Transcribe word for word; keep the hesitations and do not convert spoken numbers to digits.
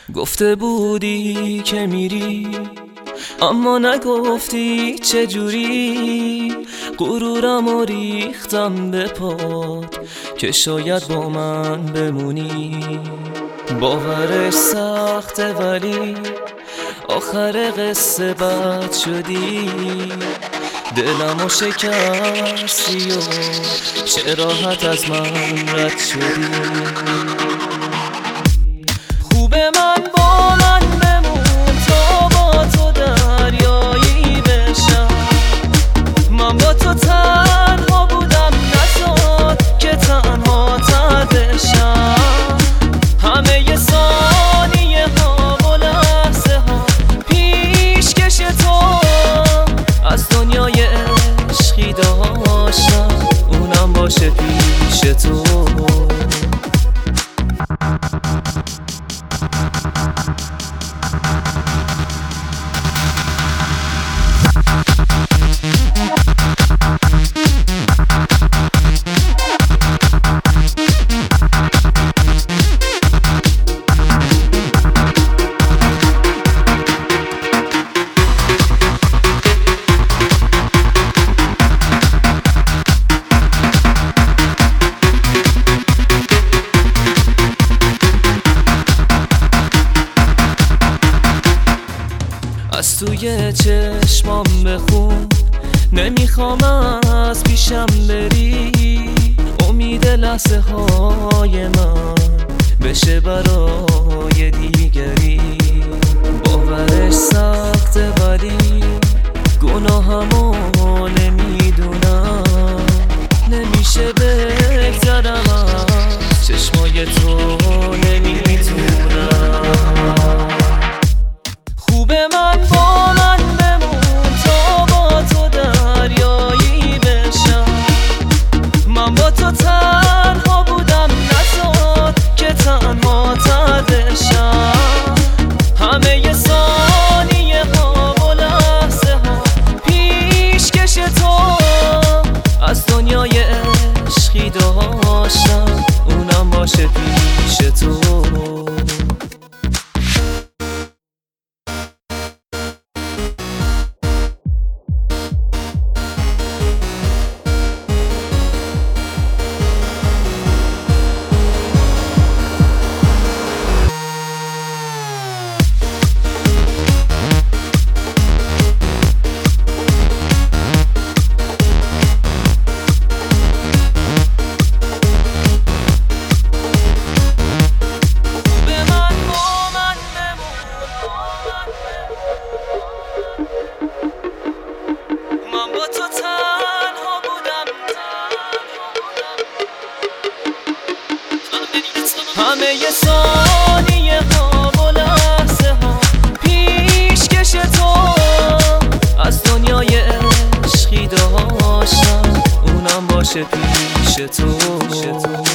گفته بودی که میری اما نگفتی چجوری. غرورمو ریختم به پات که شاید با من بمونی. باورش سخته ولی آخر قصه بد شدی. دلمو شکستی و چه راحت از من رد شدی. خوبه من با من بمون تا با تو دریایی بشم. من با تو تنها بودم نزار که تنها تر بشم. همه ی ثانیه ها و لحظه ها پیشکش تو از دنیای عشقی داشتم، اونم باشه پیش تو. از توی چشمام بخون، نمیخوام از پیشم بری. امید لحظه های من بشه برای دیگری. باورش سخته ولی گناهمو نمیدونم. نمیشه بگذرم از چشمای تو، نمیتونم. خوبه من با من بمون تا با تو دریایی بشم. من با تو تنها بودم نزار که تنها تر بشم. همه ی ثانیه ها و لحظه ها پیشکش تو از دنیای عشقی داشتم، اونم باشه پیش تو. همه ی ثانیه ها و لحظه ها پیشکش تو از دنیای عشقی داشتم، اونم باشه پیش تو.